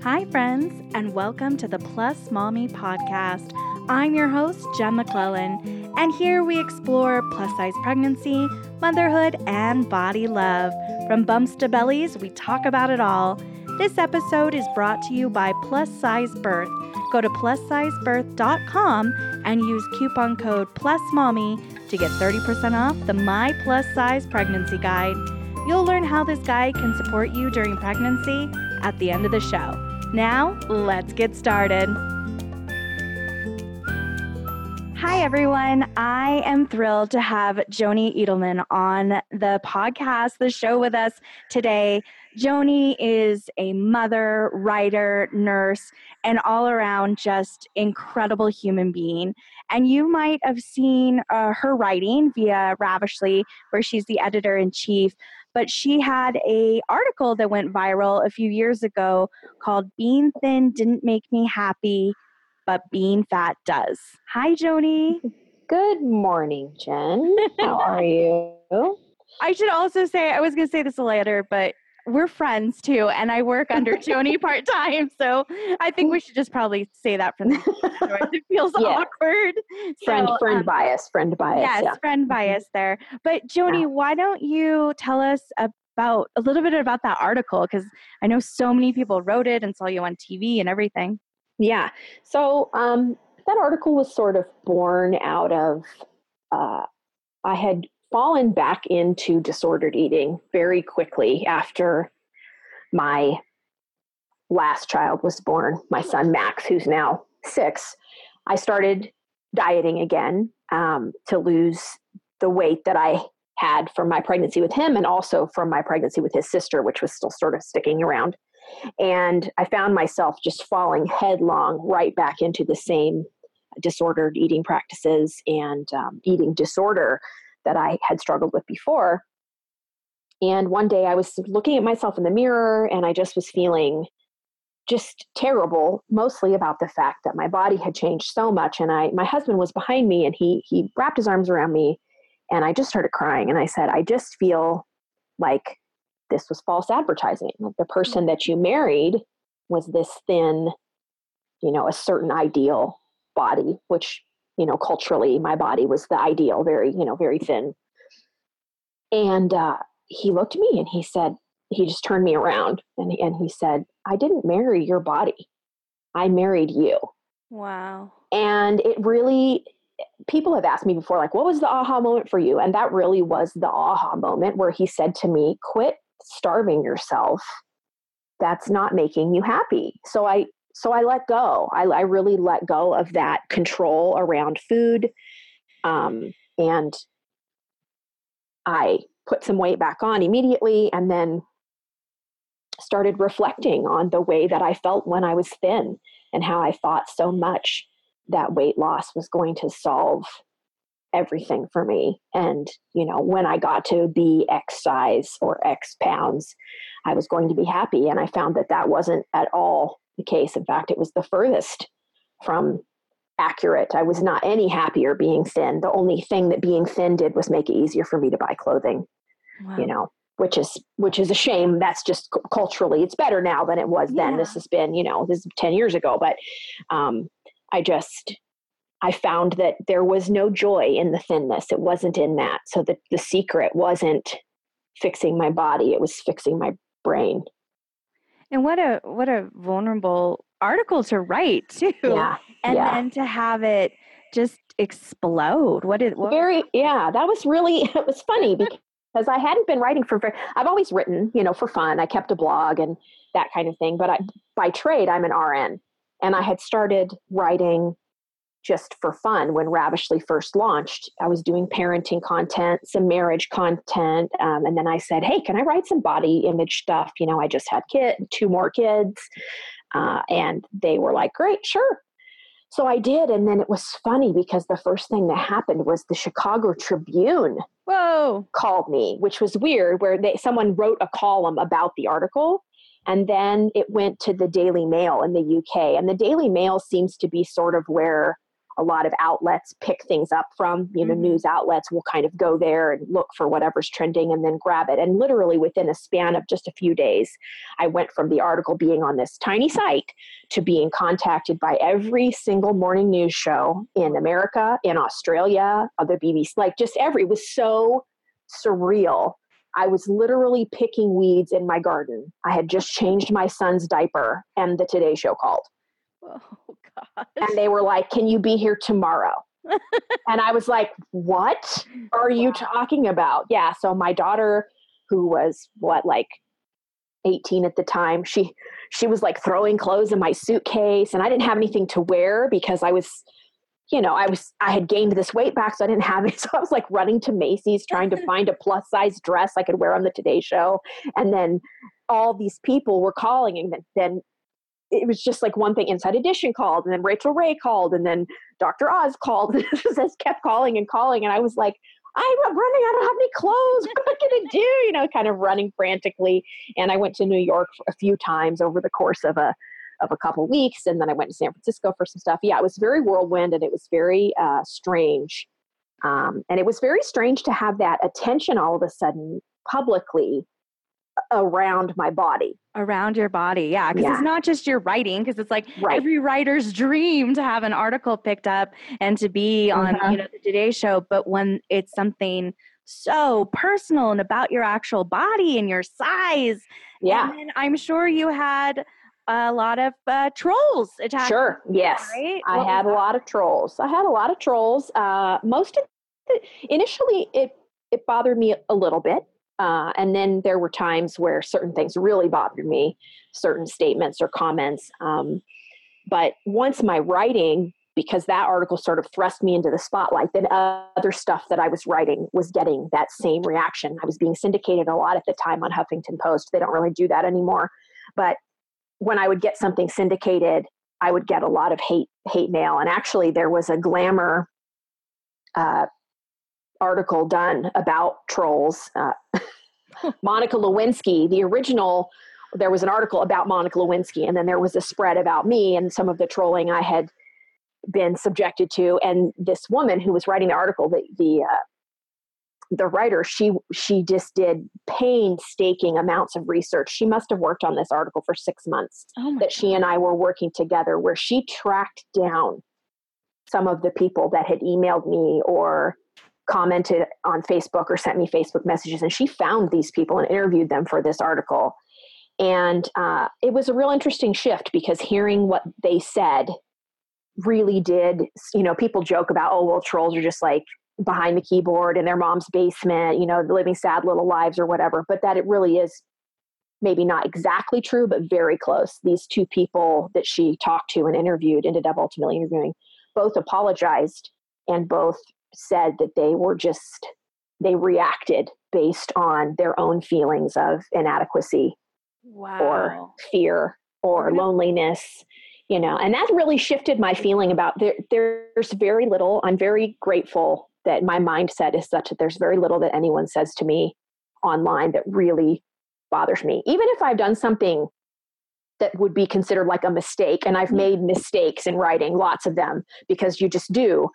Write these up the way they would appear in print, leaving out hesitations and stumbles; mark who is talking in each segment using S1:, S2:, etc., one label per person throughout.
S1: Hi, friends, and welcome to the Plus Mommy podcast. I'm your host, Jen McClellan, and here we explore plus-size pregnancy, motherhood, and body love. From bumps to bellies, we talk about it all. This episode is brought to you by Plus Size Birth. Go to plussizebirth.com and use coupon code PlusMommy to get 30% off the My Plus Size Pregnancy Guide. You'll learn how this guide can support you during pregnancy at the end of the show. Now, let's get started. Hi, everyone. I am thrilled to have Joni Edelman on the podcast, the show with us today. Joni is a mother, writer, nurse, and all around just incredible human being. And you might have seen her writing via Ravishly, where she's the editor-in-chief. But she had an article that went viral a few years ago called Being Thin Didn't Make Me Happy, but Being Fat Does. Hi, Joni.
S2: Good morning, Jen. How are you?
S1: I should also say, I was going to say this later, but we're friends too, and I work under Joni part-time, so I think we should just probably say that from the beginning. It feels awkward.
S2: Friend bias.
S1: Yes,
S2: yeah.
S1: Friend bias there. But Joni, why don't you tell us about a little bit about that article? Because I know so many people wrote it and saw you on TV and everything.
S2: Yeah. So that article was sort of born out of, I had fallen back into disordered eating very quickly after my last child was born, my son Max, who's now 6. I started dieting again to lose the weight that I had from my pregnancy with him and also from my pregnancy with his sister, which was still sort of sticking around. And I found myself just falling headlong right back into the same disordered eating practices and eating disorder that I had struggled with before. And one day I was looking at myself in the mirror and I just was feeling just terrible, mostly about the fact that my body had changed so much. And my husband was behind me and he wrapped his arms around me and I just started crying. And I said, I just feel like this was false advertising. Like the person that you married was this thin, a certain ideal body, which, culturally my body was the ideal, very, very thin. And he looked at me and he said, he just turned me around and he said, I didn't marry your body. I married you.
S1: Wow.
S2: And it really, people have asked me before, like, what was the aha moment for you? And that really was the aha moment where he said to me, quit starving yourself. That's not making you happy. So I let go. I really let go of that control around food. And I put some weight back on immediately and then started reflecting on the way that I felt when I was thin and how I thought so much that weight loss was going to solve everything for me. And, when I got to be X size or X pounds, I was going to be happy. And I found that wasn't at all the case. In fact, it was the furthest from accurate. I was not any happier being thin. The only thing that being thin did was make it easier for me to buy clothing, which is a shame. That's just culturally, it's better now than it was then. This has been, this is 10 years ago, but I found that there was no joy in the thinness. It wasn't in that. So the secret wasn't fixing my body. It was fixing my brain.
S1: And what a vulnerable article to write too.
S2: Yeah.
S1: Then to have it just explode.
S2: That was really, it was funny because I hadn't been writing I've always written, for fun. I kept a blog and that kind of thing. But by trade, I'm an RN. And I had started writing just for fun when Ravishly first launched. I was doing parenting content, some marriage content. And then I said, hey, can I write some body image stuff? I just had 2 more kids. And they were like, great, sure. So I did. And then it was funny because the first thing that happened was the Chicago Tribune called me, which was weird, where someone wrote a column about the article. And then it went to the Daily Mail in the UK. And the Daily Mail seems to be sort of where a lot of outlets pick things up from, news outlets will kind of go there and look for whatever's trending and then grab it. And literally within a span of just a few days, I went from the article being on this tiny site to being contacted by every single morning news show in America, in Australia, the BBC, it was so surreal. I was literally picking weeds in my garden. I had just changed my son's diaper and the Today Show called.
S1: Oh, gosh.
S2: And they were like, can you be here tomorrow? And I was like, what are you talking about? Yeah. So my daughter, who was 18 at the time, she was like throwing clothes in my suitcase, and I didn't have anything to wear because I was, I had gained this weight back, so I didn't have it. So I was like running to Macy's trying to find a plus size dress I could wear on the Today Show. And then all these people were calling, and then it was just like one thing. Inside Edition called, and then Rachel Ray called, and then Dr. Oz called. And it just kept calling and calling. And I was like, I'm running. I don't have any clothes. What am I going to do? Kind of running frantically. And I went to New York a few times over the course of a couple of weeks. And then I went to San Francisco for some stuff. Yeah, it was very whirlwind, and it was very strange. And it was very strange to have that attention all of a sudden publicly around my body.
S1: Around your body. Yeah. Because it's not just your writing, because it's like every writer's dream to have an article picked up and to be on the Today Show. But when it's something so personal and about your actual body and your size.
S2: Yeah.
S1: And then I'm sure you had a lot of trolls attached.
S2: Sure. Yes.
S1: Right?
S2: I had a lot of trolls. Most of initially it bothered me a little bit. And then there were times where certain things really bothered me, certain statements or comments. But once my writing, because that article sort of thrust me into the spotlight, then other stuff that I was writing was getting that same reaction. I was being syndicated a lot at the time on Huffington Post. They don't really do that anymore. But when I would get something syndicated, I would get a lot of hate mail. And actually there was a Glamour article done about trolls. Monica Lewinsky, the original, there was an article about Monica Lewinsky, and then there was a spread about me and some of the trolling I had been subjected to. And this woman who was writing the article, the writer, she just did painstaking amounts of research. She must have worked on this article for 6 months that she and I were working together, where she tracked down some of the people that had emailed me or commented on Facebook or sent me Facebook messages. And she found these people and interviewed them for this article. And it was a real interesting shift, because hearing what they said really did, people joke about, oh, well, trolls are just like behind the keyboard in their mom's basement, living sad little lives or whatever, but that it really is maybe not exactly true, but very close. These two people that she talked to and interviewed, ended up ultimately interviewing, both apologized and both said that they reacted based on their own feelings of inadequacy or fear or loneliness, and that really shifted my feeling about there's very little. I'm very grateful that my mindset is such that there's very little that anyone says to me online that really bothers me. Even if I've done something that would be considered like a mistake, and I've made mistakes in writing, lots of them, because you just do.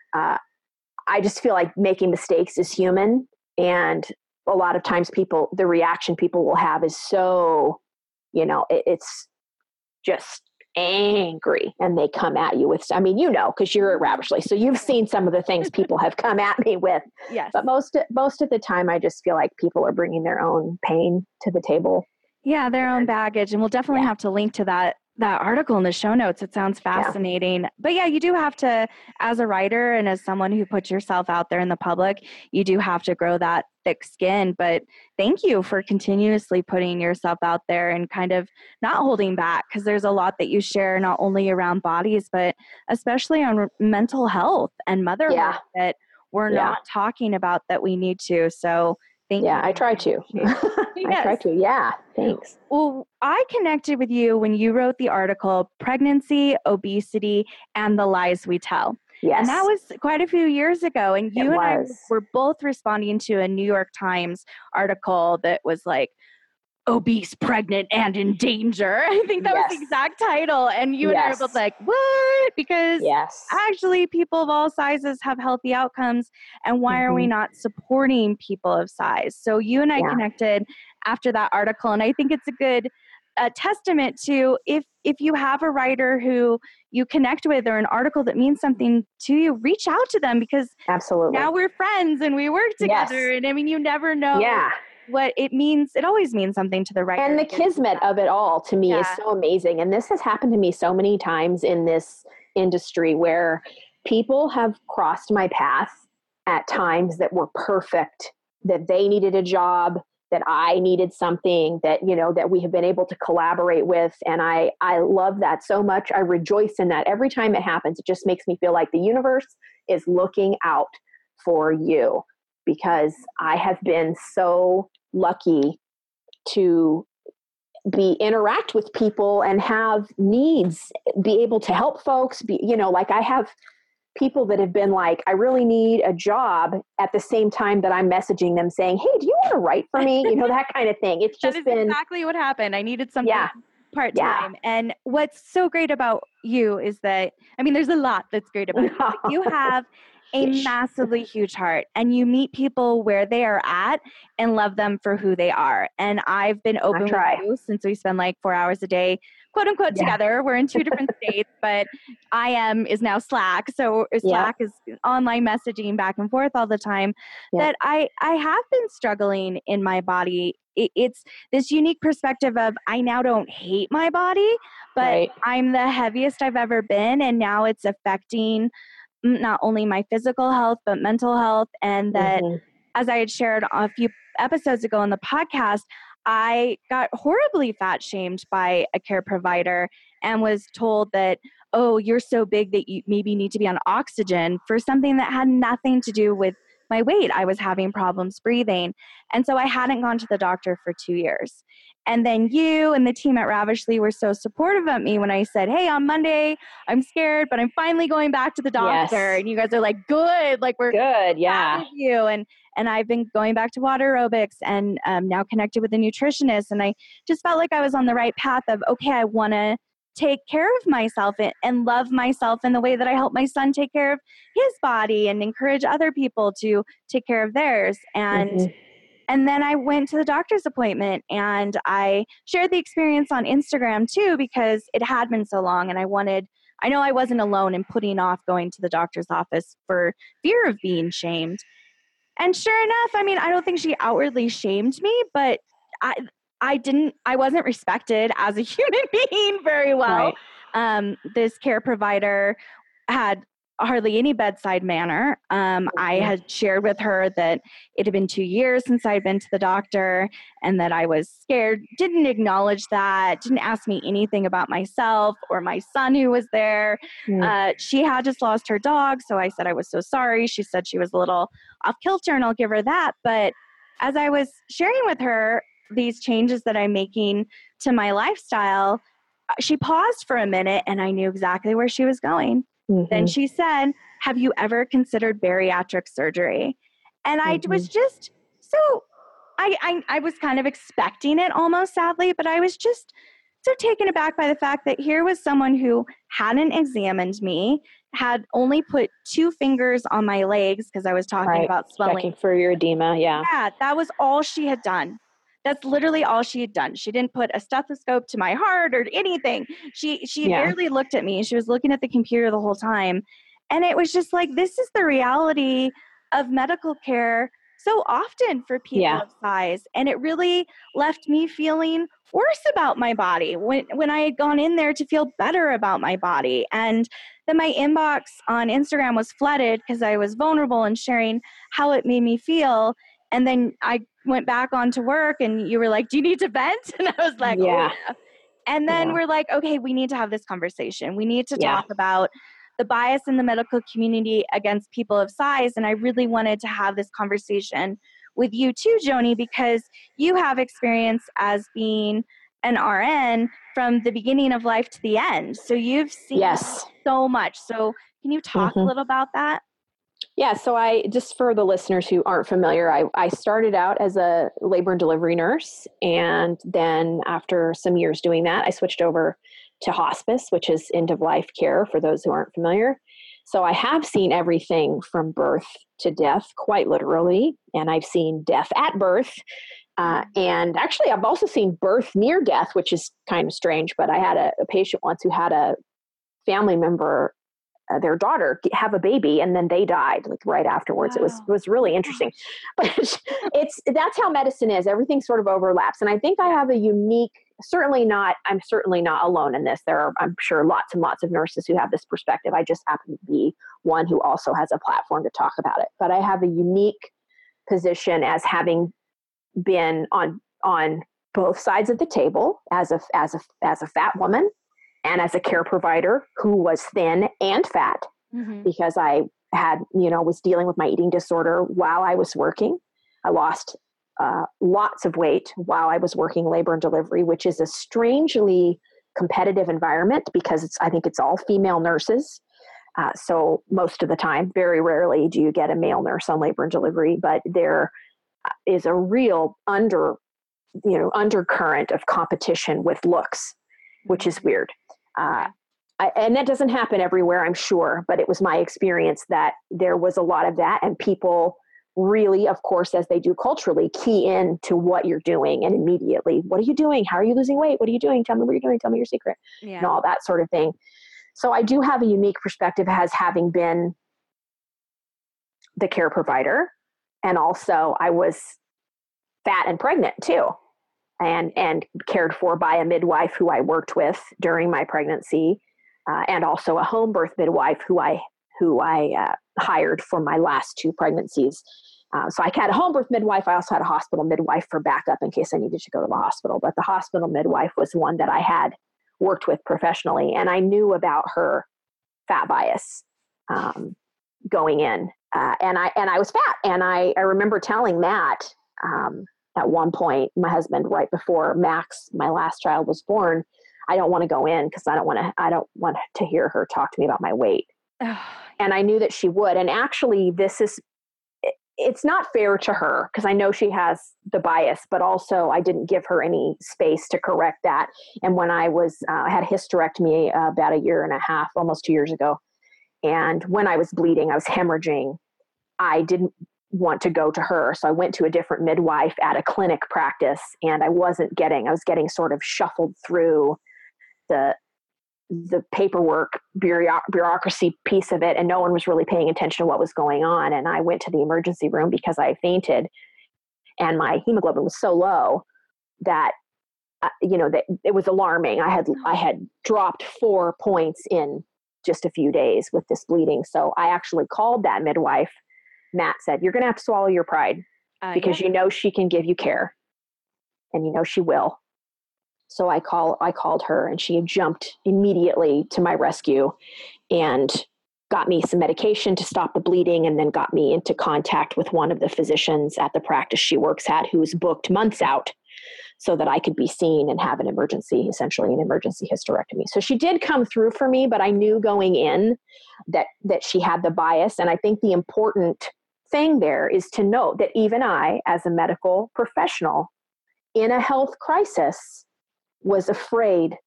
S2: I just feel like making mistakes is human. And a lot of times the reaction people will have is so, it's just angry, and they come at you with, because you're at Ravishly, so you've seen some of the things people have come at me with.
S1: Yes.
S2: But most of the time, I just feel like people are bringing their own pain to the table.
S1: Yeah, their own baggage. And we'll definitely have to link to that article in the show notes. It sounds fascinating. Yeah. But yeah, you do have to, as a writer and as someone who puts yourself out there in the public, you do have to grow that thick skin. But thank you for continuously putting yourself out there and kind of not holding back, because there's a lot that you share, not only around bodies, but especially on mental health and motherhood that we're not talking about that we need to. So thank you.
S2: Yeah, I try to. I try to. Yeah, thanks.
S1: Well, I connected with you when you wrote the article, Pregnancy, Obesity, and the Lies We Tell.
S2: Yes.
S1: And that was quite a few years ago. And you and I were both responding to a New York Times article that was like, obese, pregnant, and in danger. I think that was the exact title. And you and I were both like, what? Because actually people of all sizes have healthy outcomes. And why are we not supporting people of size? So you and I connected after that article. And I think it's a good testament to if you have a writer who you connect with or an article that means something to you, reach out to them, because now we're friends and we work together. And I mean, you never know what it means. It always means something to the writer.
S2: And the kismet of it all to me is so amazing. And this has happened to me so many times in this industry where people have crossed my path at times that were perfect, that they needed a job, that I needed something, that, you know, that we have been able to collaborate with. And I love that so much. I rejoice in that every time it happens. It just makes me feel like the universe is looking out for you, because I have been so lucky to interact with people and have needs, be able to help folks, like I have people that have been like, I really need a job, at the same time that I'm messaging them saying, hey, do you want to write for me? That kind of thing. It's just been
S1: exactly what happened. I needed something part-time. And what's so great about you is that, I mean, there's a lot that's great about you. But you have a massively huge heart, and you meet people where they are at and love them for who they are. And I've been open with you since we spend like 4 hours a day, quote unquote, together. We're in 2 different states, but IM is now Slack. So Slack is online messaging back and forth all the time. That I have been struggling in my body. It's this unique perspective of, I now don't hate my body, but I'm the heaviest I've ever been. And now it's affecting not only my physical health, but mental health. And that, as I had shared a few episodes ago on the podcast, I got horribly fat shamed by a care provider and was told that, oh, you're so big that you maybe need to be on oxygen, for something that had nothing to do with my weight. I was having problems breathing. And so I hadn't gone to the doctor for 2 years. And then you and the team at Ravishly were so supportive of me when I said, hey, on Monday, I'm scared, but I'm finally going back to the doctor. And you guys are like, good, like we're
S2: good. Yeah.
S1: With you. And I've been going back to water aerobics and now connected with a nutritionist. And I just felt like I was on the right path of, okay, I want to take care of myself and love myself in the way that I help my son take care of his body and encourage other people to take care of theirs. And then I went to the doctor's appointment, and I shared the experience on Instagram too, because it had been so long, and I know I wasn't alone in putting off going to the doctor's office for fear of being shamed. And sure enough, I mean, I don't think she outwardly shamed me, but I wasn't respected as a human being very well. This care provider had hardly any bedside manner. I had shared with her that it had been 2 years since I'd been to the doctor and that I was scared, didn't acknowledge that, didn't ask me anything about myself or my son who was there. She had just lost her dog, so I said I was so sorry. She said she was a little off kilter, and I'll give her that. But as I was sharing with her these changes that I'm making to my lifestyle, she paused for a minute, and I knew exactly where she was going. Then she said, have you ever considered bariatric surgery? And I was just so, I was kind of expecting it almost, sadly, but I was just so taken aback by the fact that here was someone who hadn't examined me, had only put 2 fingers on my legs because I was talking about swelling.
S2: Checking for your edema,
S1: Yeah, that was all she had done. That's literally all she had done. She didn't put a stethoscope to my heart or anything. She barely looked at me. She was looking at the computer the whole time. And it was just like, this is the reality of medical care so often for people of size. And it really left me feeling worse about my body when I had gone in there to feel better about my body. And then my inbox on Instagram was flooded because I was vulnerable and sharing how it made me feel. And then I went back onto work and you were like, do you need to vent? And I was like, oh, yeah. And then we're like, okay, we need to have this conversation. We need to talk about the bias in the medical community against people of size. And I really wanted to have this conversation with you too, Joni, because you have experience as being an RN from the beginning of life to the end. So you've seen so much. So can you talk a little about that?
S2: Yeah, so just for the listeners who aren't familiar, I started out as a labor and delivery nurse. And then after some years doing that, I switched over to hospice, which is end of life care for those who aren't familiar. So I have seen everything from birth to death, quite literally. And I've seen death at birth. And actually, I've also seen birth near death, which is kind of strange. But I had a patient once who had a family member, their daughter, have a baby, and then they died like right afterwards.
S1: Wow.
S2: It was really interesting. But that's how medicine is. Everything sort of overlaps. And I think I have a unique, I'm certainly not alone in this. There are, I'm sure, lots and lots of nurses who have this perspective. I just happen to be one who also has a platform to talk about it. But I have a unique position as having been on both sides of the table as a fat woman and as a care provider who was thin and fat, because I had, was dealing with my eating disorder while I was working. I lost lots of weight while I was working labor and delivery, which is a strangely competitive environment because I think it's all female nurses. So most of the time, very rarely do you get a male nurse on labor and delivery, but there is a real undercurrent of competition with looks, which is weird. And that doesn't happen everywhere, I'm sure, but it was my experience that there was a lot of that, and people really, of course, as they do culturally, key in to what you're doing, and immediately, what are you doing? How are you losing weight? What are you doing? Tell me what you're doing. Tell me your secret, and all that sort of thing. So I do have a unique perspective as having been the care provider. And also I was fat and pregnant too, and cared for by a midwife who I worked with during my pregnancy, and also a home birth midwife who I hired for my last two pregnancies. So I had a home birth midwife. I also had a hospital midwife for backup in case I needed to go to the hospital. But the hospital midwife was one that I had worked with professionally, and I knew about her fat bias going in. And I was fat. And I remember telling Matt at one point, my husband, right before Max, my last child, was born, I don't want to go in because I don't want to hear her talk to me about my weight. And I knew that she would. And actually, it's not fair to her because I know she has the bias, but also I didn't give her any space to correct that. And when I had a hysterectomy about a year and a half, almost 2 years ago. And when I was bleeding, I was hemorrhaging. I didn't want to go to her. So I went to a different midwife at a clinic practice, and I was getting sort of shuffled through the paperwork, bureaucracy piece of it. And no one was really paying attention to what was going on. And I went to the emergency room because I fainted, and my hemoglobin was so low that, that it was alarming. I had dropped 4 points in just a few days with this bleeding. So I actually called that midwife. Matt said, "You're going to have to swallow your pride because she can give you care, and she will." So I called her, and she jumped immediately to my rescue and got me some medication to stop the bleeding, and then got me into contact with one of the physicians at the practice she works at, who's booked months out so that I could be seen and have essentially an emergency hysterectomy. So she did come through for me, but I knew going in that she had the bias. And I think the important thing there is to note that even I, as a medical professional in a health crisis, was afraid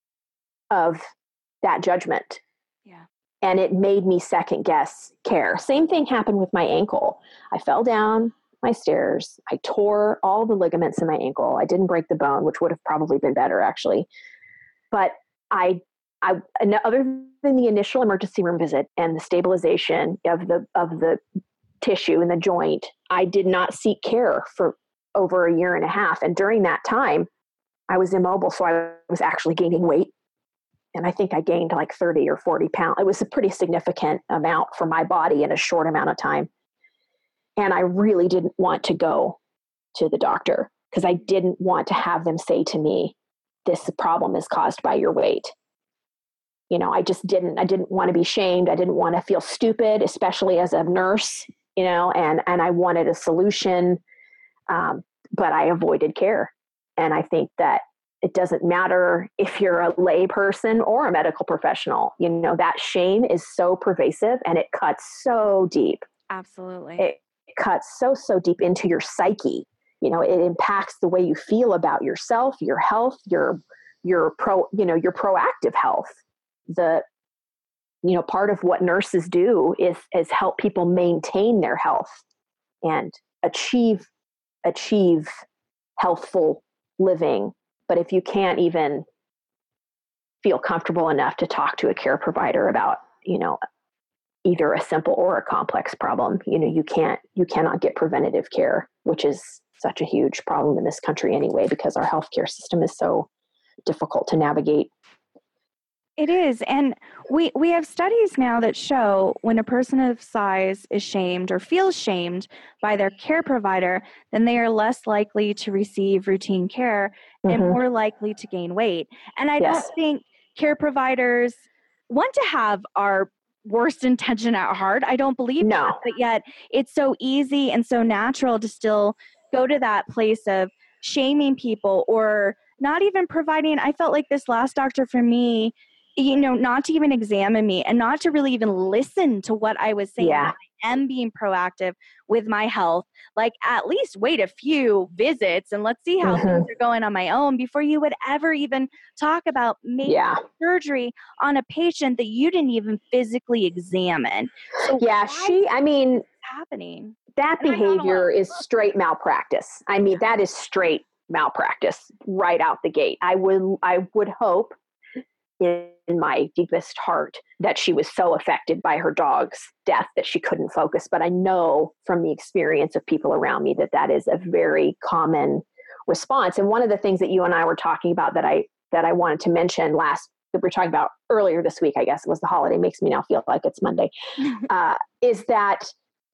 S2: of that judgment.
S1: Yeah.
S2: And it made me second guess care. Same thing happened with my ankle. I fell down my stairs. I tore all the ligaments in my ankle. I didn't break the bone, which would have probably been better actually. But I other than the initial emergency room visit and the stabilization of the tissue in the joint, I did not seek care for over a year and a half. And during that time, I was immobile. So I was actually gaining weight. And I think I gained like 30 or 40 pounds. It was a pretty significant amount for my body in a short amount of time. And I really didn't want to go to the doctor because I didn't want to have them say to me, "This problem is caused by your weight." I didn't want to be shamed. I didn't want to feel stupid, especially as a nurse, and I wanted a solution. But I avoided care. And I think that it doesn't matter if you're a lay person or a medical professional, that shame is so pervasive and it cuts so deep.
S1: Absolutely.
S2: It cuts so deep into your psyche. It impacts the way you feel about yourself, your health, your proactive health. Part of what nurses do is help people maintain their health and achieve healthful living. But if you can't even feel comfortable enough to talk to a care provider about, either a simple or a complex problem, you cannot get preventative care, which is such a huge problem in this country anyway, because our healthcare system is so difficult to navigate.
S1: It is. And we have studies now that show when a person of size is shamed or feels shamed by their care provider, then they are less likely to receive routine care and more likely to gain weight. And I don't think care providers want to have our worst intention at heart. I don't believe that. But yet it's so easy and so natural to still go to that place of shaming people or not even providing. I felt like this last doctor for me, not to even examine me and not to really even listen to what I was saying.
S2: Yeah.
S1: I am being proactive with my health. Like, at least wait a few visits and let's see how things are going on my own before you would ever even talk about making surgery on a patient that you didn't even physically examine. So happening.
S2: That behavior is straight malpractice. That is straight malpractice right out the gate. I would hope in my deepest heart that she was so affected by her dog's death that she couldn't focus. But I know from the experience of people around me that is a very common response. And one of the things that you and I were talking about that I wanted to mention that we were talking about earlier this week, I guess it was the holiday, makes me now feel like it's Monday, is that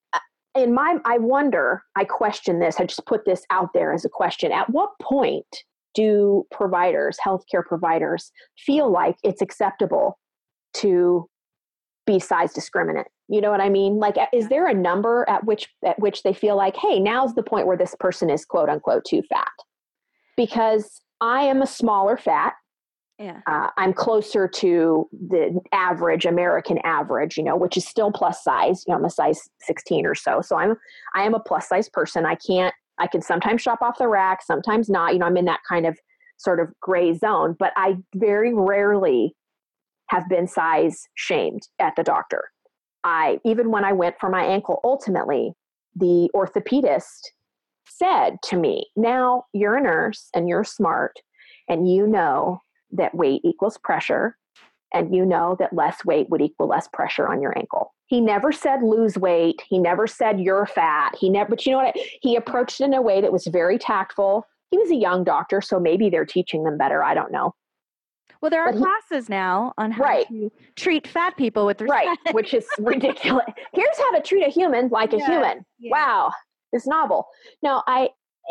S2: I question this. I just put this out there as a question. At what point do healthcare providers, feel like it's acceptable to be size discriminant? You know what I mean? Like, is there a number at which they feel like, hey, now's the point where this person is quote unquote too fat? Because I am a smaller fat.
S1: Yeah.
S2: I'm closer to the average American average, which is still plus size. I'm a size 16 or so. So I am a plus size person. I can sometimes shop off the rack, sometimes not. I'm in that kind of sort of gray zone, but I very rarely have been size shamed at the doctor. Even when I went for my ankle, ultimately, the orthopedist said to me, now you're a nurse and you're smart and you know that weight equals pressure and you know that less weight would equal less pressure on your ankle. He never said lose weight. He never said you're fat. But you know what? He approached it in a way that was very tactful. He was a young doctor, so maybe they're teaching them better. I don't know.
S1: Well, there are classes now on how to treat fat people with respect.
S2: Right, which is ridiculous. Here's how to treat a human like a human. Yeah. Wow, it's novel. No, I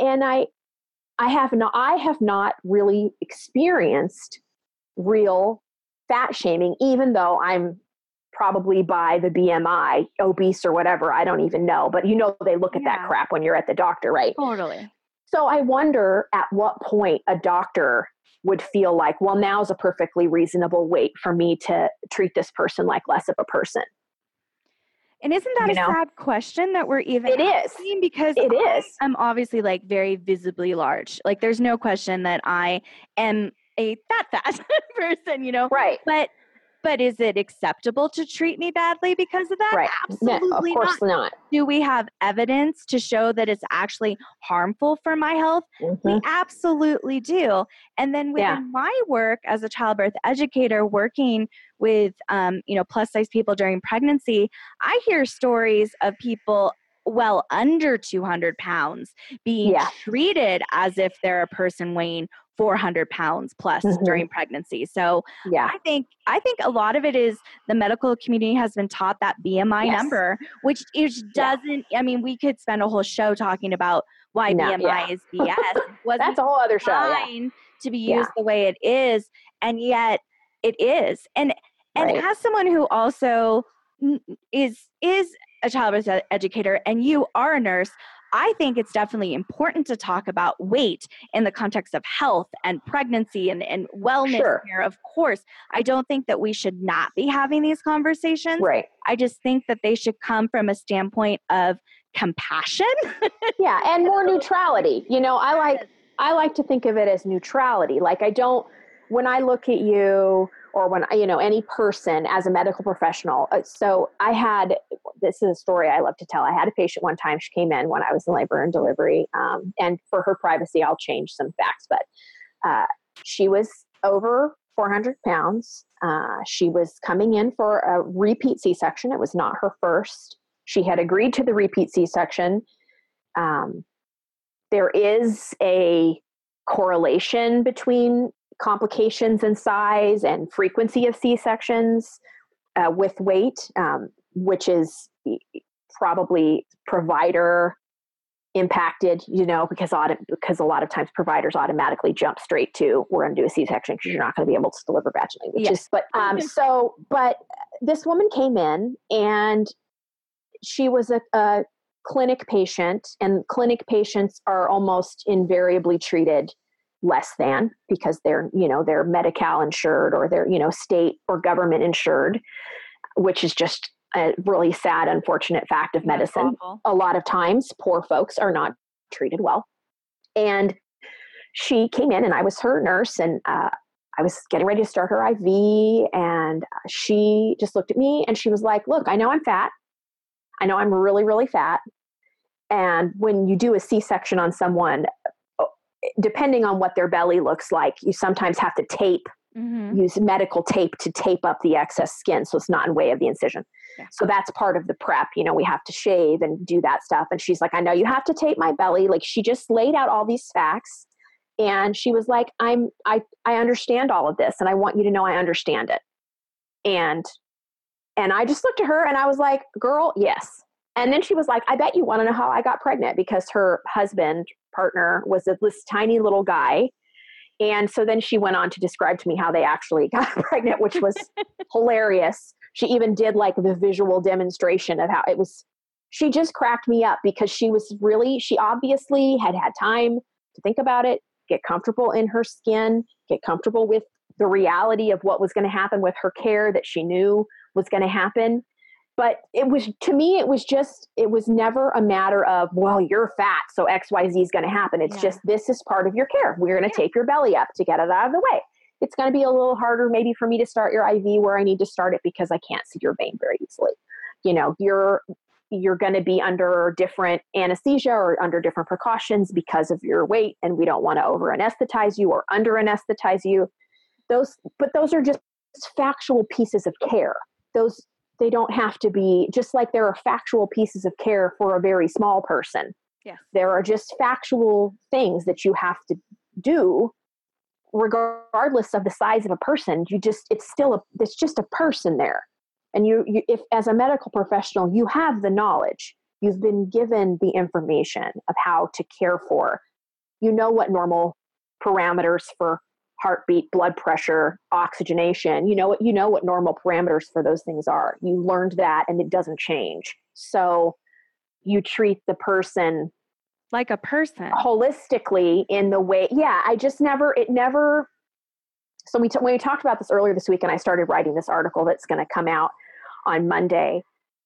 S2: have not really experienced real fat shaming, even though I'm probably by the BMI obese or whatever. I don't even know, but they look at that crap when you're at the doctor, right?
S1: Totally.
S2: So I wonder at what point a doctor would feel like, well, now's a perfectly reasonable weight for me to treat this person like less of a person.
S1: And isn't that a sad question that we're even asking? Because I'm obviously like very visibly large. Like, there's no question that I am a fat person,
S2: Right.
S1: But is it acceptable to treat me badly because of that?
S2: Right.
S1: Absolutely
S2: no, of course not.
S1: Do we have evidence to show that it's actually harmful for my health? We absolutely do. And then within my work as a childbirth educator, working with plus size people during pregnancy, I hear stories of people well under 200 pounds being treated as if they're a person weighing 400 pounds plus during pregnancy. So I think a lot of it is the medical community has been taught that BMI number, which doesn't, we could spend a whole show talking about why BMI is BS.
S2: That's a whole other show.
S1: To be used the way it is. And yet it is. And as someone who also is a childbirth educator and you are a nurse, I think it's definitely important to talk about weight in the context of health and pregnancy and wellness
S2: Sure.
S1: care. Of course, I don't think that we should not be having these conversations.
S2: Right.
S1: I just think that they should come from a standpoint of compassion.
S2: Yeah, and more neutrality. I like to think of it as neutrality. Like when I look at you or when, any person as a medical professional. So this is a story I love to tell. I had a patient one time, she came in when I was in labor and delivery. And for her privacy, I'll change some facts, but she was over 400 pounds. She was coming in for a repeat C-section. It was not her first. She had agreed to the repeat C-section. There is a correlation between complications and size and frequency of C-sections with weight, which is probably provider impacted, because a lot of times providers automatically jump straight to, we're going to do a C-section because you're not going to be able to deliver vaginally, but this woman came in and she was a clinic patient, and clinic patients are almost invariably treated less than, because they're Medi-Cal insured or they're, state or government insured, which is just a really sad, unfortunate fact of medicine. A lot of times poor folks are not treated well. And she came in and I was her nurse, and I was getting ready to start her IV, and she just looked at me and she was like, look, I know I'm fat. I know I'm really, really fat. And when you do a C-section on someone, depending on what their belly looks like, you sometimes have to use medical tape to tape up the excess skin so it's not in way of the incision. Yeah. So that's part of the prep. We have to shave and do that stuff. And she's like, I know you have to tape my belly. Like, she just laid out all these facts. And she was like, I understand all of this, and I want you to know I understand it. And I just looked at her and I was like, girl, yes. And then she was like, I bet you want to know how I got pregnant, because her partner was this tiny little guy. And so then she went on to describe to me how they actually got pregnant, which was hilarious. She even did like the visual demonstration of how it was. She just cracked me up, because she obviously had time to think about it, get comfortable in her skin, get comfortable with the reality of what was going to happen with her care that she knew was going to happen. But to me, it was never a matter of, well, you're fat, so XYZ is going to happen. It's just, this is part of your care. We're going to tape your belly up to get it out of the way. It's going to be a little harder maybe for me to start your IV where I need to start it, because I can't see your vein very easily. You're going to be under different anesthesia or under different precautions because of your weight, and we don't want to over anesthetize you or under anesthetize you. Those are just factual pieces of care. They don't have to be, just like there are factual pieces of care for a very small person.
S1: Yes. There
S2: are just factual things that you have to do regardless of the size of a person. It's just a person there. And if as a medical professional, you have the knowledge, you've been given the information of how to care for, what normal parameters for heartbeat, blood pressure, oxygenation, you know what normal parameters for those things are. You learned that, and it doesn't change. So you treat the person
S1: like a person
S2: holistically in the way. Yeah. So when we talked about this earlier this week, and I started writing this article that's going to come out on Monday,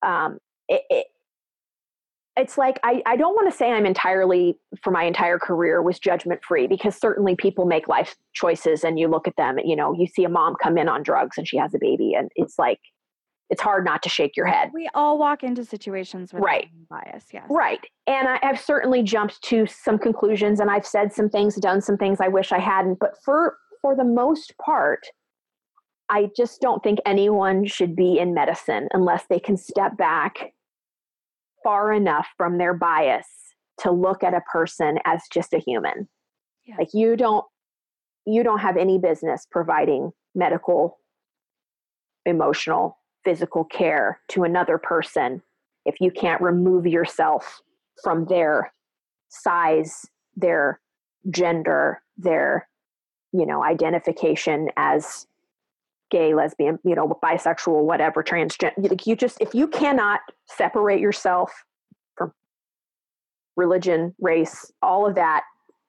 S2: it's like, I don't want to say I'm entirely, for my entire career, was judgment free, because certainly people make life choices, and you look at them, you see a mom come in on drugs and she has a baby, and it's like, it's hard not to shake your head.
S1: We all walk into situations with bias. Yes.
S2: Right. And I've certainly jumped to some conclusions, and I've said some things, done some things I wish I hadn't, but for the most part, I just don't think anyone should be in medicine unless they can step back far enough from their bias to look at a person as just a human. Yeah. Like you don't have any business providing medical, emotional, physical care to another person if you can't remove yourself from their size, their gender, their, identification as gay, lesbian, bisexual, whatever, transgender. If you cannot separate yourself from religion, race, all of that,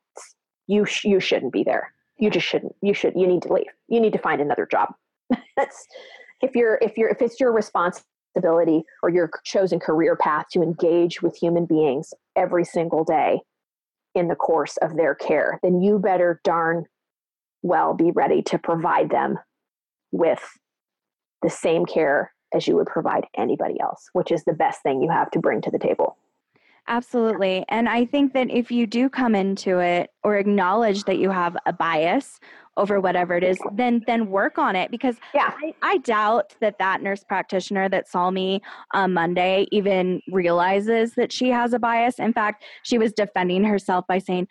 S2: you shouldn't be there. You just shouldn't. You need to leave. You need to find another job. That's if it's your responsibility or your chosen career path to engage with human beings every single day in the course of their care, then you better darn well be ready to provide them with the same care as you would provide anybody else, which is the best thing you have to bring to the table.
S1: Absolutely. And I think that if you do come into it or acknowledge that you have a bias over whatever it is, then work on it, because I doubt that nurse practitioner that saw me on Monday even realizes that she has a bias. In fact, she was defending herself by saying,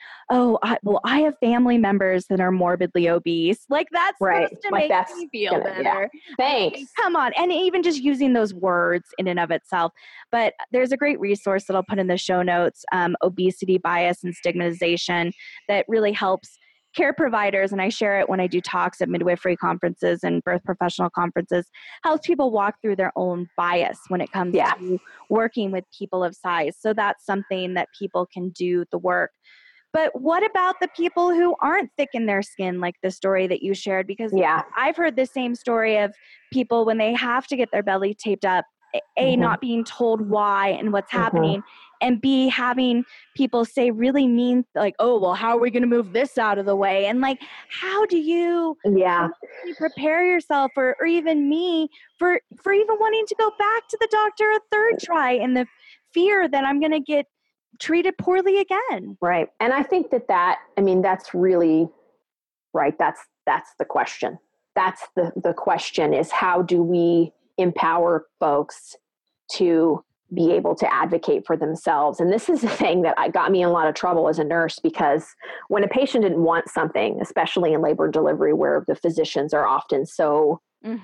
S1: I have family members that are morbidly obese. Like, that's supposed to make me feel better.
S2: Yeah. Thanks.
S1: I mean, come on. And even just using those words in and of itself. But there's a great resource that I'll put in the show notes, Obesity, Bias, and Stigmatization, that really helps care providers, and I share it when I do talks at midwifery conferences and birth professional conferences, helps people walk through their own bias when it comes to working with people of size. So that's something that people can do the work. But what about the people who aren't thick in their skin, like the story that you shared? Because I've heard the same story of people when they have to get their belly taped up, A, not being told why and what's happening, and B, having people say really mean, like, oh, well, how are we going to move this out of the way? And like, how do you prepare yourself, or even me, for even wanting to go back to the doctor a third try, and the fear that I'm going to get treated poorly again?
S2: Right. And I think that's really right. That's the question. That's the question, is how do we empower folks to be able to advocate for themselves? And this is the thing that got me in a lot of trouble as a nurse, because when a patient didn't want something, especially in labor and delivery, where the physicians are often so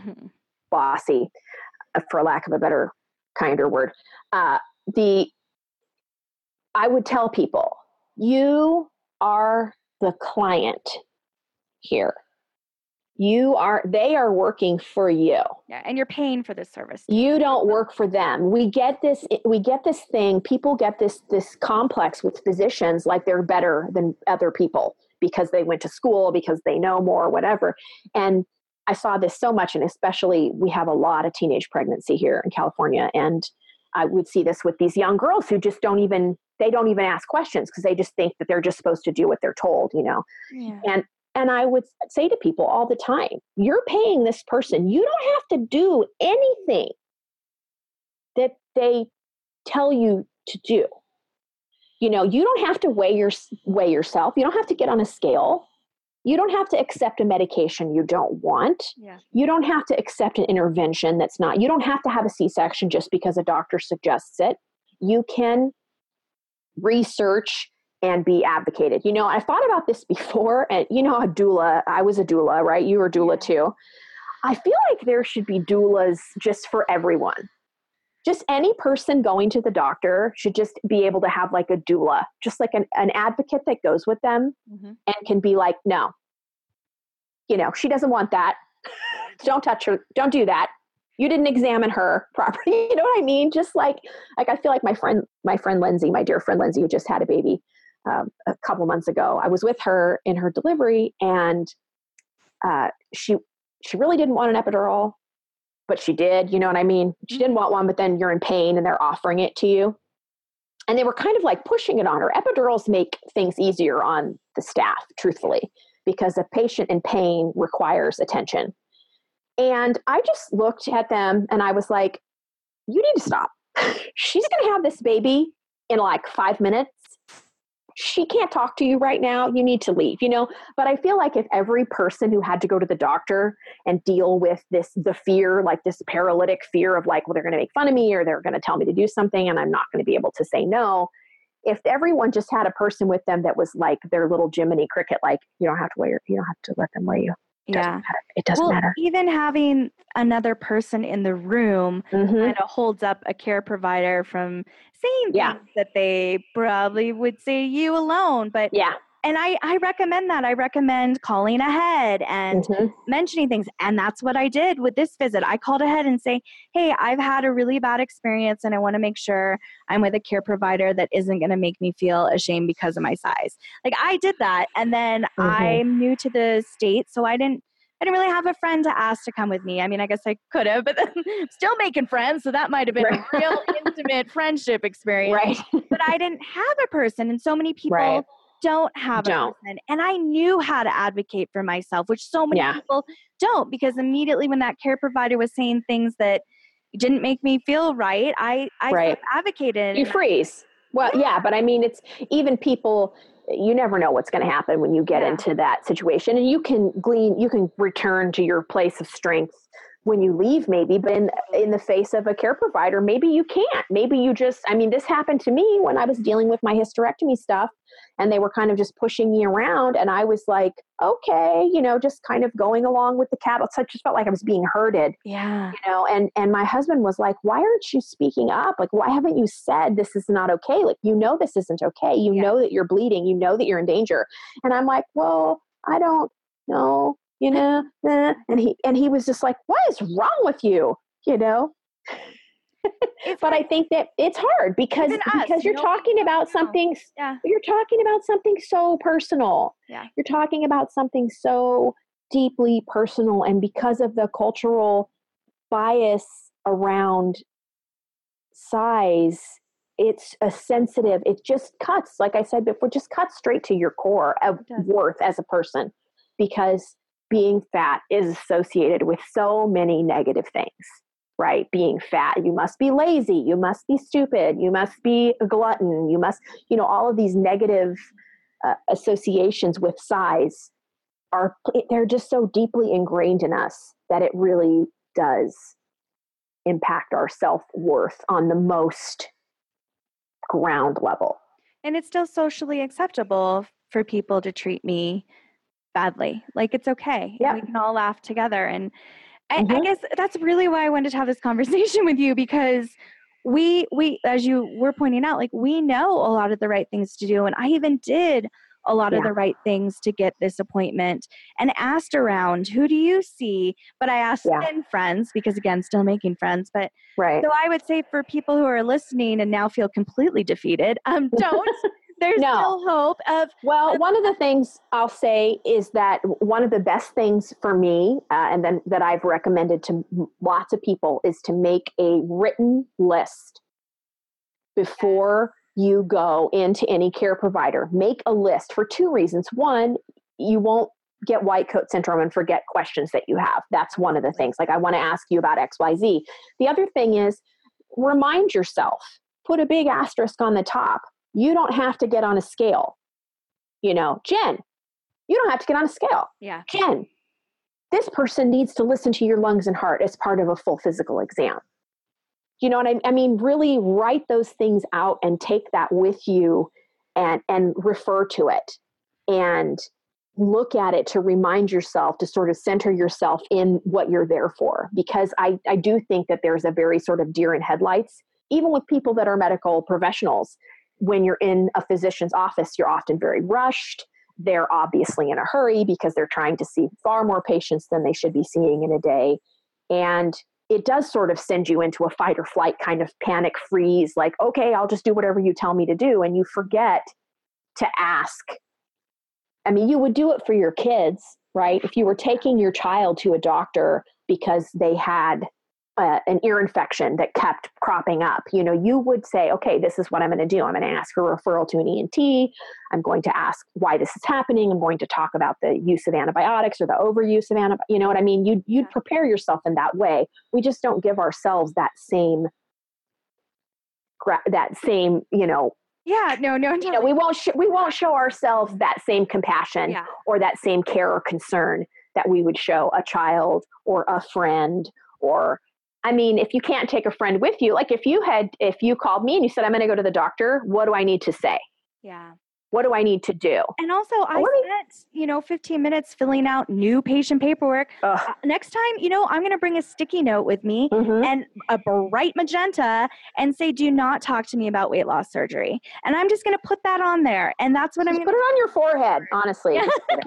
S2: bossy, for lack of a better, kinder word, I would tell people, you are the client here. They are working for you.
S1: Yeah, and you're paying for this service.
S2: You don't work for them. We get this thing, people get this complex with physicians, like they're better than other people because they went to school, because they know more, whatever. And I saw this so much, and especially we have a lot of teenage pregnancy here in California. And I would see this with these young girls who just don't even ask questions, because they just think that they're just supposed to do what they're told, Yeah. And I would say to people all the time, you're paying this person. You don't have to do anything that they tell you to do. You don't have to weigh yourself. You don't have to get on a scale. You don't have to accept a medication you don't want.
S1: Yeah.
S2: You don't have to accept an intervention you don't have to have a C-section just because a doctor suggests it. You can research and be advocated. I thought about this before, and a doula, I was a doula, right? You were a doula too. I feel like there should be doulas just for everyone. Just any person going to the doctor should just be able to have like a doula, just like an advocate that goes with them and can be like, no, she doesn't want that. Don't touch her. Don't do that. You didn't examine her properly. You know what I mean? Just like I feel like my friend Lindsay, my dear friend Lindsay, who just had a baby a couple months ago. I was with her in her delivery, and she really didn't want an epidural, but she did. You know what I mean? She didn't want one, but then you're in pain and they're offering it to you. And they were kind of like pushing it on her. Epidurals make things easier on the staff, truthfully, because a patient in pain requires attention. And I just looked at them and I was like, you need to stop. She's going to have this baby in like 5 minutes. She can't talk to you right now. You need to leave, But I feel like if every person who had to go to the doctor and deal with the fear, like this paralytic fear of like, well, they're going to make fun of me, or they're going to tell me to do something and I'm not going to be able to say no. If everyone just had a person with them that was like their little Jiminy Cricket, like, you don't have to let them weigh you. It doesn't matter.
S1: Even having another person in the room kind of holds up a care provider from saying things that they probably would say you alone. But And I recommend that. I recommend calling ahead and mentioning things. And that's what I did with this visit. I called ahead and say, hey, I've had a really bad experience and I want to make sure I'm with a care provider that isn't going to make me feel ashamed because of my size. Like I did that. And then I'm new to the state, so I didn't really have a friend to ask to come with me. I mean, I guess I could have, but then still making friends. So that might have been a real intimate friendship experience. But I didn't have a person. And so many people don't have a person. And I knew how to advocate for myself, which so many people don't, because immediately when that care provider was saying things that didn't make me feel right, I advocated.
S2: You freeze. Well, but I mean, it's even people, you never know what's going to happen when you get into that situation, and you can return to your place of strength when you leave, maybe, but in the face of a care provider, maybe you can't. Maybe you just, I mean, this happened to me when I was dealing with my hysterectomy stuff, and they were kind of just pushing me around, and I was like, okay, just kind of going along with the cattle. So I just felt like I was being herded.
S1: Yeah.
S2: And my husband was like, why aren't you speaking up? Like, why haven't you said this is not okay? Like, this isn't okay. You know that you're bleeding. You know that you're in danger. And I'm like, well, I don't know. And he was just like, what is wrong with you? But I think that it's hard because you're talking about something, you're talking about something so personal.
S1: Yeah.
S2: You're talking about something so deeply personal. And because of the cultural bias around size, it's it just cuts, like I said before, just cuts straight to your core of worth as a person, because being fat is associated with so many negative things, right? Being fat, you must be lazy, you must be stupid, you must be a glutton, you must, all of these negative associations with size they're just so deeply ingrained in us that it really does impact our self-worth on the most ground level.
S1: And it's still socially acceptable for people to treat me badly. Like, it's okay.
S2: Yeah.
S1: We can all laugh together. And I guess that's really why I wanted to have this conversation with you, because we, as you were pointing out, like, we know a lot of the right things to do. And I even did a lot of the right things to get this appointment and asked around, who do you see? But I asked thin friends, because again, still making friends. But so I would say for people who are listening and now feel completely defeated, don't. There's still hope of...
S2: Well, one of the things I'll say is that one of the best things for me, and then that I've recommended to lots of people, is to make a written list before you go into any care provider. Make a list for two reasons. One, you won't get white coat syndrome and forget questions that you have. That's one of the things. Like, I want to ask you about XYZ. The other thing is, remind yourself, put a big asterisk on the top. You don't have to get on a scale. Jen, you don't have to get on a scale.
S1: Yeah.
S2: Jen, this person needs to listen to your lungs and heart as part of a full physical exam. You know what I mean? Really write those things out and take that with you and refer to it and look at it to remind yourself, to sort of center yourself in what you're there for. Because I do think that there's a very sort of deer in headlights, even with people that are medical professionals. When you're in a physician's office, you're often very rushed. They're obviously in a hurry because they're trying to see far more patients than they should be seeing in a day. And it does sort of send you into a fight or flight kind of panic freeze, like, okay, I'll just do whatever you tell me to do. And you forget to ask. I mean, you would do it for your kids, right? If you were taking your child to a doctor because they had an ear infection that kept cropping up, you would say, okay, this is what I'm going to do. I'm going to ask for a referral to an ENT. I'm going to ask why this is happening. I'm going to talk about the use of antibiotics or the overuse of antibiotics. You know what I mean? You'd prepare yourself in that way. We just don't give ourselves that same,
S1: Yeah, no.
S2: We won't show ourselves that same compassion or that same care or concern that we would show a child or a friend. Or, I mean, if you can't take a friend with you, like if you called me and you said, I'm going to go to the doctor, what do I need to say?
S1: Yeah.
S2: What do I need to do?
S1: And also, I spent, 15 minutes filling out new patient paperwork. Next time, I'm going to bring a sticky note with me and a bright magenta and say, do not talk to me about weight loss surgery. And I'm just going to put that on there. And that's what I'm going to
S2: put it on your forehead, honestly.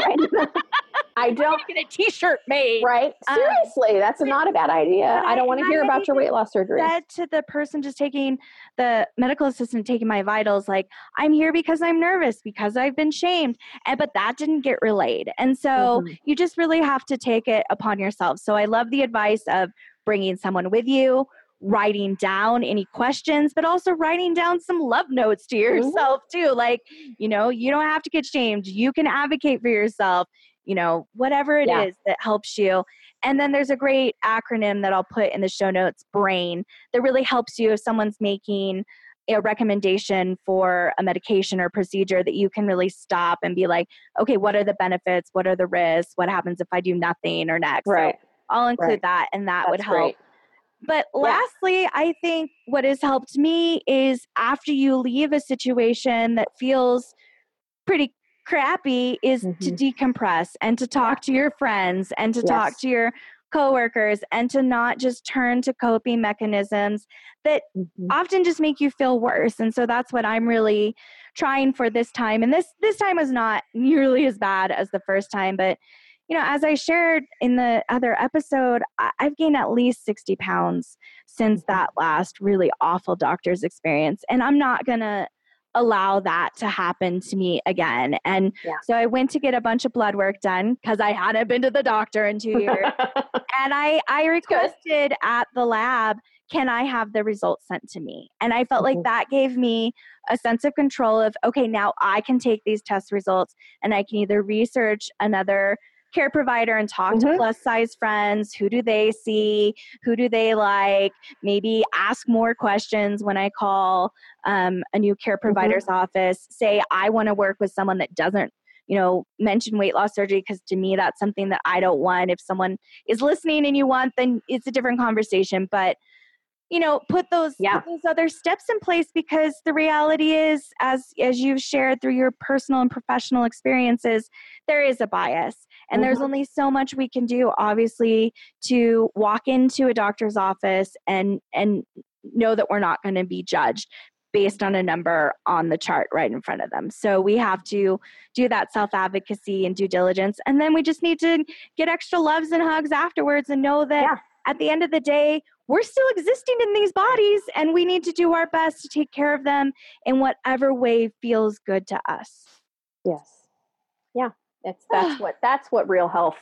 S2: I don't
S1: get a t-shirt made.
S2: Right? Seriously, that's not a bad idea. I don't want to hear about your weight loss surgery.
S1: Said to the person just taking the medical assistant taking my vitals, like, I'm here because I'm nervous, because I've been shamed. But that didn't get relayed. And so you just really have to take it upon yourself. So I love the advice of bringing someone with you, writing down any questions, but also writing down some love notes to yourself too. Like, you don't have to get shamed. You can advocate for yourself. Whatever it is that helps you. And then there's a great acronym that I'll put in the show notes, BRAIN, that really helps you if someone's making a recommendation for a medication or procedure, that you can really stop and be like, okay, what are the benefits? What are the risks? What happens if I do nothing or next?
S2: Right.
S1: So I'll include that, and that would help.
S2: Great.
S1: But lastly, I think what has helped me is after you leave a situation that feels pretty crappy is to decompress and to talk to your friends and to talk to your coworkers and to not just turn to coping mechanisms that often just make you feel worse. And so that's what I'm really trying for this time. And this time was not nearly as bad as the first time, but as I shared in the other episode, I've gained at least 60 pounds since that last really awful doctor's experience. And I'm not going to allow that to happen to me again. And so I went to get a bunch of blood work done because I hadn't been to the doctor in 2 years. And I requested at the lab, can I have the results sent to me? And I felt like that gave me a sense of control of, okay, now I can take these test results and I can either research another care provider and talk to plus size friends. Who do they see? Who do they like? Maybe ask more questions when I call a new care provider's office. Say, I want to work with someone that doesn't, mention weight loss surgery, because to me, that's something that I don't want. If someone is listening and you want, then it's a different conversation. But put those other steps in place, because the reality is, as you've shared through your personal and professional experiences, there is a bias. And there's only so much we can do, obviously, to walk into a doctor's office and know that we're not going to be judged based on a number on the chart right in front of them. So we have to do that self-advocacy and due diligence. And then we just need to get extra loves and hugs afterwards and know that at the end of the day, we're still existing in these bodies, and we need to do our best to take care of them in whatever way feels good to us.
S2: Yes. Yeah. That's what real health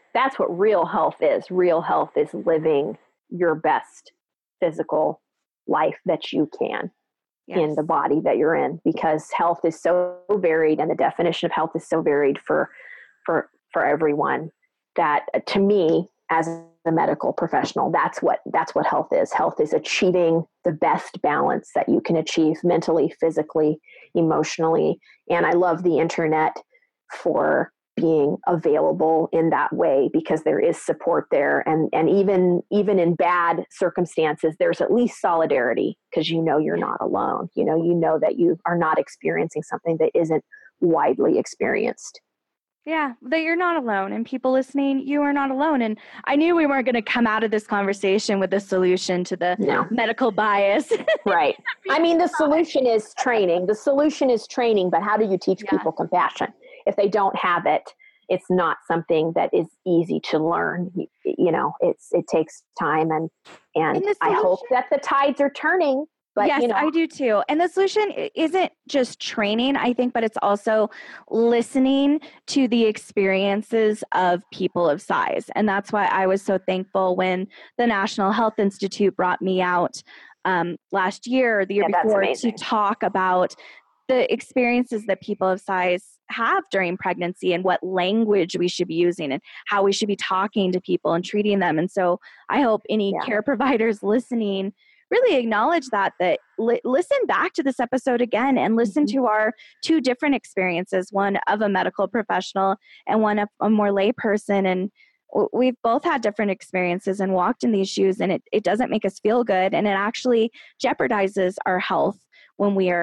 S2: is. Real health is living your best physical life that you can in the body that you're in, because health is so varied, and the definition of health is so varied for everyone, that to me, as a medical professional, that's what health is. Health is achieving the best balance that you can achieve mentally, physically, emotionally. And I love the internet for being available in that way, because there is support there. And even in bad circumstances, there's at least solidarity, because you're not alone. You know that you are not experiencing something that isn't widely experienced.
S1: Yeah, that you're not alone, and people listening, you are not alone. And I knew we weren't going to come out of this conversation with a solution to the medical bias.
S2: Right. I mean, the solution is training. But how do you teach people compassion? If they don't have it, it's not something that is easy to learn. It takes time, and I hope that the tides are turning. But,
S1: yes, I do too. And the solution isn't just training, I think, but it's also listening to the experiences of people of size. And that's why I was so thankful when the National Health Institute brought me out last year or the year before to talk about the experiences that people of size have during pregnancy and what language we should be using and how we should be talking to people and treating them. And so I hope any care providers listening really acknowledge that listen back to this episode again and listen to our two different experiences, one of a medical professional and one of a more lay person. And we've both had different experiences and walked in these shoes, and it doesn't make us feel good. And it actually jeopardizes our health when we are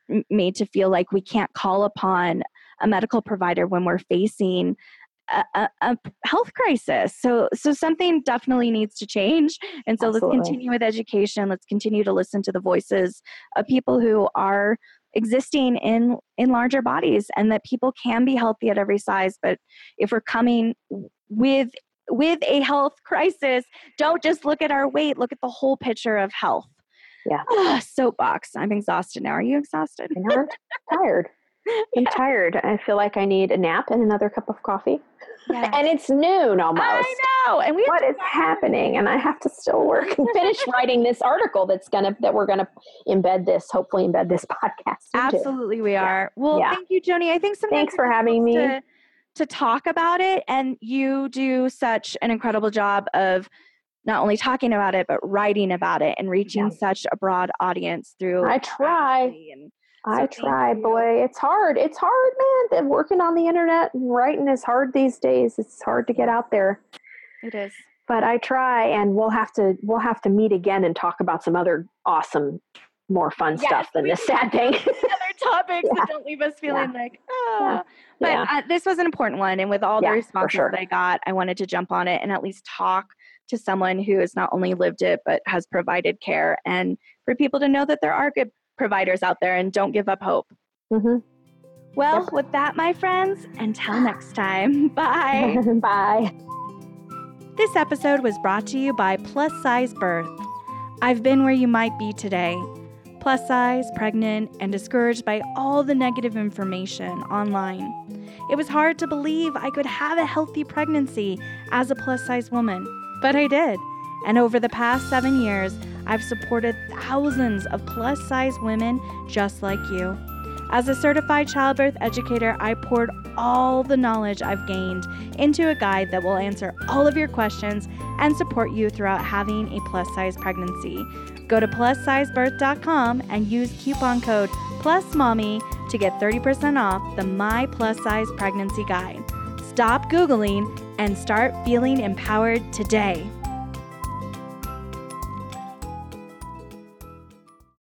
S1: made to feel like we can't call upon a medical provider when we're facing a health crisis. So something definitely needs to change. And so
S2: Absolutely.
S1: Let's continue with education. Let's continue to listen to the voices of people who are existing in larger bodies, and that people can be healthy at every size. But if we're coming with a health crisis, don't just look at our weight, look at the whole picture of health.
S2: Yeah.
S1: Soapbox. I'm exhausted now. Are you exhausted?
S2: I'm tired. I'm tired. I feel like I need a nap and another cup of coffee. Yes. And it's noon almost.
S1: I know. And
S2: what is happening? And I have to still work and finish writing this article that we're gonna hopefully embed this podcast into.
S1: Absolutely, we are. Well, thank you, Joni. I think
S2: thanks for having me
S1: to talk about it, and you do such an incredible job of not only talking about it, but writing about it and reaching such a broad audience through.
S2: I try. Boy, it's hard. It's hard, man. Working on the internet and writing is hard these days. It's hard to get out there.
S1: It is.
S2: But I try, and we'll have to meet again and talk about some other awesome, more fun stuff than this sad thing.
S1: Other topics that don't leave us feeling like, But this was an important one. And with all the responses that I got, I wanted to jump on it and at least talk to someone who has not only lived it, but has provided care, and for people to know that there are good providers out there and don't give up hope.
S2: Mm-hmm.
S1: Well, with that, my friends, until next time, bye.
S2: Bye.
S1: This episode was brought to you by Plus Size Birth. I've been where you might be today. Plus size, pregnant, and discouraged by all the negative information online. It was hard to believe I could have a healthy pregnancy as a plus size woman, but I did. And over the past 7 years, I've supported thousands of plus size women just like you. As a certified childbirth educator, I poured all the knowledge I've gained into a guide that will answer all of your questions and support you throughout having a plus size pregnancy. Go to plussizebirth.com and use coupon code PLUSMOMMY to get 30% off the My Plus Size Pregnancy Guide. Stop Googling and start feeling empowered today.